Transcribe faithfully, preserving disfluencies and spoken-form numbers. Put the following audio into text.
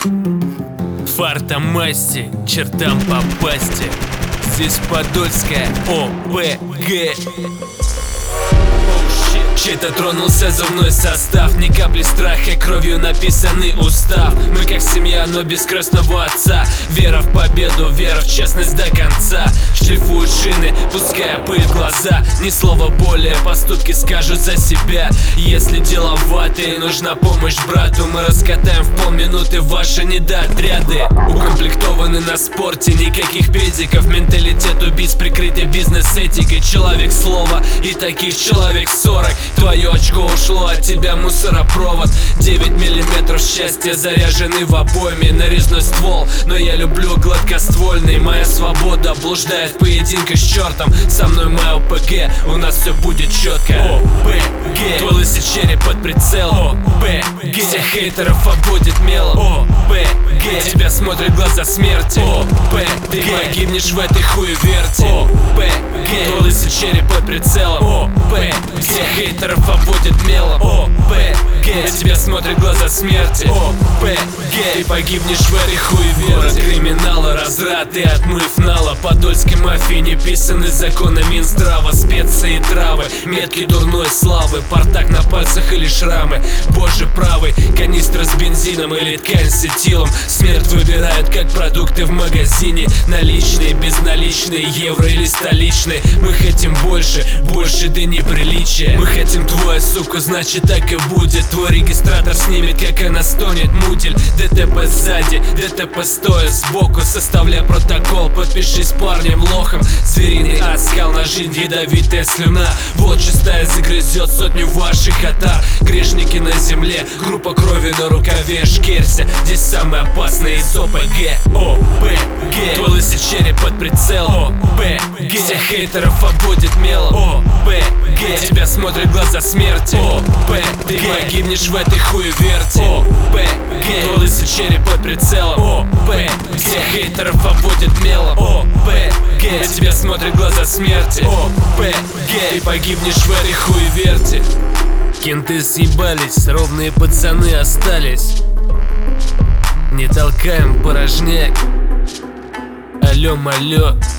Фартомасти, чертам попасти. Здесь Подольская О П Г. Чей-то тронулся зубной состав, ни капли страха, кровью написанный устав. Мы как семья, но без крестного отца. Вера в победу, вера в честность до конца. Шлифуют шины, пуская пыль в глаза. Ни слова более, поступки скажут за себя. Если дело в вате и нужна помощь брату, мы раскатаем в полминуты ваши недоотряды. Укомплектованы на спорте, никаких педиков. Менталитет убийц прикрытый бизнес-этикой. Человек слова и таких человек сорок. Твое очко ушло, от тебя мусоропровод. Девять миллиметров счастья заряжены в обойме. Нарезной ствол, но я люблю гладкоствольный. Моя свобода блуждает в поединках с чертом. Со мной моя О П Г, у нас все будет четко. О П Г, твой лысый череп под прицелом. О П Г, всех хейтеров обводит мелом. О П Г, тебя смотрят глаза смерти. О П Г, ты погибнешь в этой хуеверте. О П Г, твой лысый череп под прицелом. О П Г, всех хейтеров обводит мелом. О П Г, тебя смотрят глаза смерти. О П Г, ты погибнешь в этой хуеверте. Город криминала, разраты, отмыв нала. Подольской мафии не писаны законы Минздрава. Специи и травы, метки дурной славы. Портак на пальцах или шрамы, боже правый. Канистра с бензином или ткань с этилом. Смерть выбирает как продукты в магазине. Наличные, безналичные, евро или столичные. Мы хотим больше, больше да неприличия. Мы хотим твою суку, значит так и будет. Твой регистратор снимет, как она стонет, мутель. Д Т П сзади, Д Т П стоя сбоку. Составляй протокол, подпишись парнем лохом. Звериный оскал, на жизнь ядовитая слюна. Вот чистая загрызет сотню ваших отар. Грешники на земле, группа крови на рукаве. Шкерься, здесь самый опасный из О П Г. О П Г, твой лысый череп под прицелом. О П Г, всех хейтеров обводит мелом. О П Г, тебя смотрят глаза смерти. О П Г, ты погибнешь в этой хуеверте. О П Г, твой лысый череп под прицелом. О П Г, всех хейтеров обводит мелом. О П Г, тебя смотрят глаза смерти. О П Г, ты погибнешь в этой хуеверте. Кенты съебались, ровные пацаны остались. Не толкаем порожняк. Алло, малё.